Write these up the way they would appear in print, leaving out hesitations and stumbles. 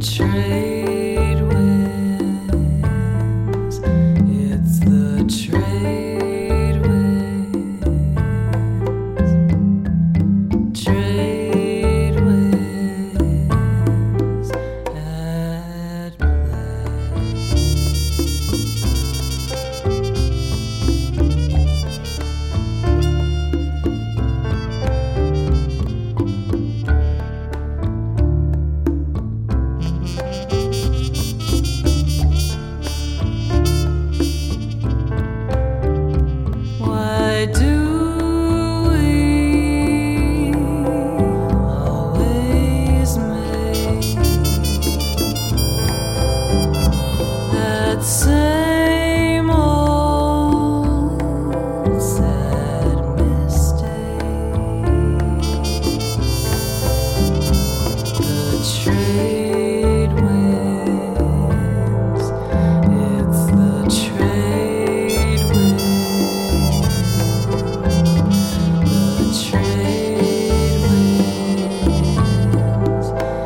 trade winds. It's the trade winds. Trade winds at Why do we always make that same old sad mistake? The trade winds, it's the trade winds. The trade winds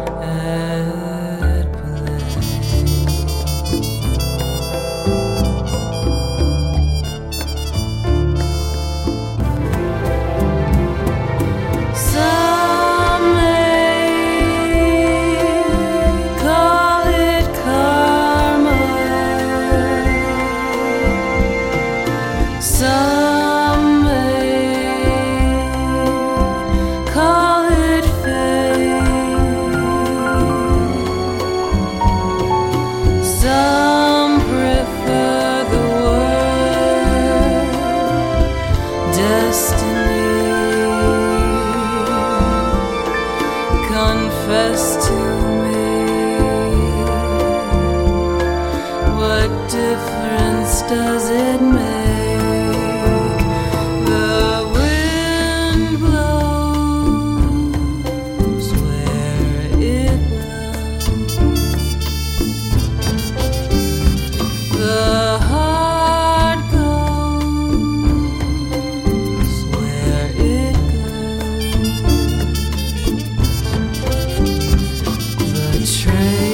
at play. Some may call it karma. Some call it fate. Some prefer the word destiny. Confess to me, what difference does it make? The wind blows where it blows. The heart goes where it goes. The train